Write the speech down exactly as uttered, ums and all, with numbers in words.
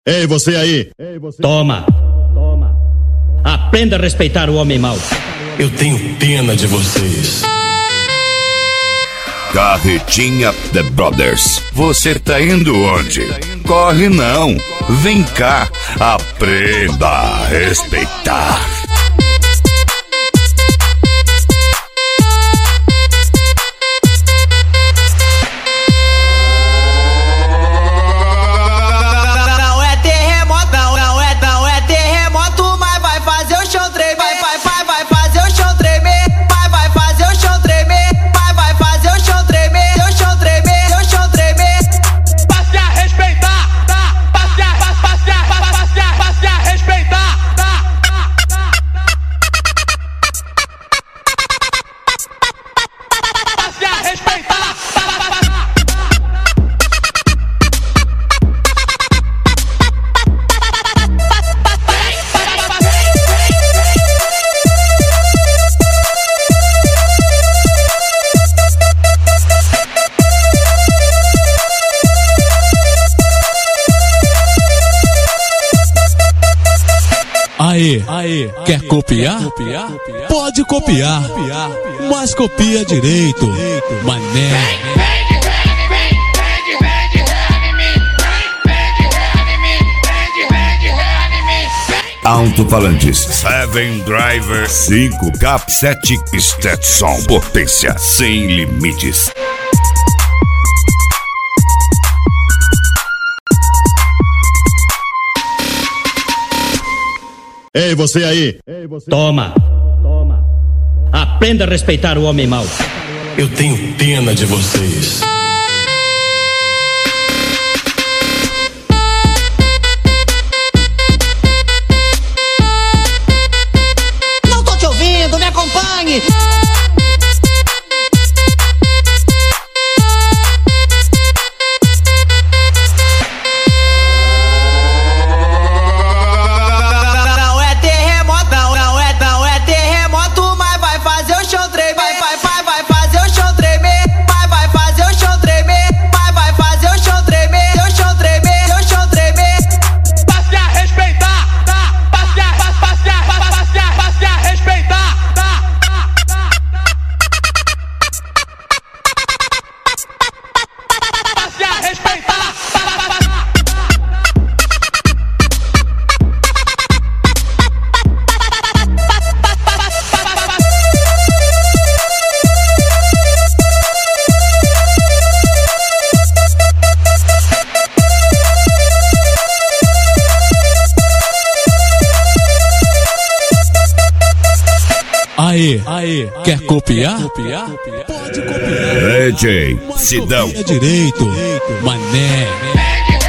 Ei, você aí! Toma! Toma! Aprenda a respeitar o homem mau. Eu tenho pena de vocês. Carretinha The Brothers. Você tá indo onde? Corre não. Vem cá. Aprenda a respeitar. Aê, aê, quer copiar? copiar? Pode copiar, mas copia direito, mané. Alto-falantes Seven Driver cinco K sete Stetson. Potência sem limites. Ei, você aí! Toma! Toma! Aprenda a respeitar o homem mau. Eu tenho pena de vocês. Não tô te ouvindo, me acompanhe! Aê, aê, quer copiar? copiar? Pode copiar. D J Sidão. Copia direito, mané.